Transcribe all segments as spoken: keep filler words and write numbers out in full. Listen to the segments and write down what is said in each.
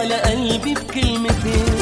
على قلبي بكلمتين.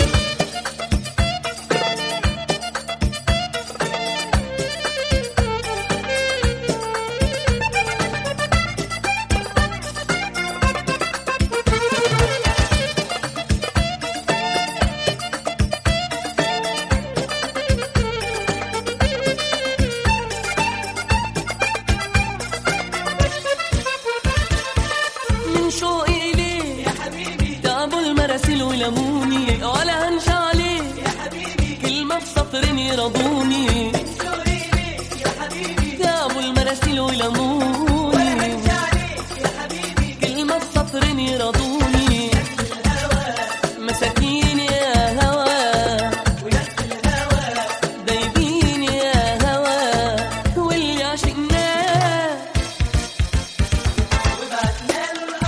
شوقي ليه يا حبيبي تعبوا المراسيل ولموني، ولا هنشا عليه يا حبيبي كلمة بسطرين يرضوني. شوقي ليه يا حبيبي تعبوا المراسيل ولموني، ولا هنشا عليه يا حبيبي كلمة بسطرين يرضوني. مساكين يا هوا وناس الهوا دايبين يا هوا، واللي عشقناه وبعتنا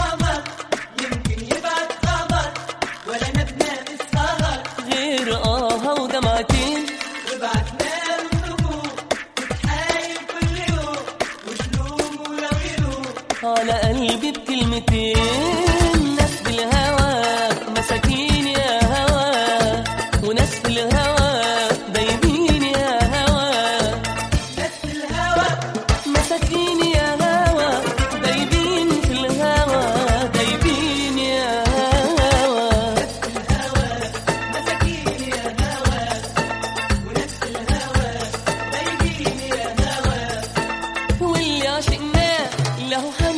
غير آه ودمعتين، وبعتنا النجوم بتحايل كل يوم وشلوم ولغيره على قلبي بكلمتين. ناس في الهوى مساكين يا هوا، وناس في الهوى دايبين يا هوا. ناس في الهوى مساكين يا هوا دايبين في الهوى، دايبين يا هوا. واللي عشقناه له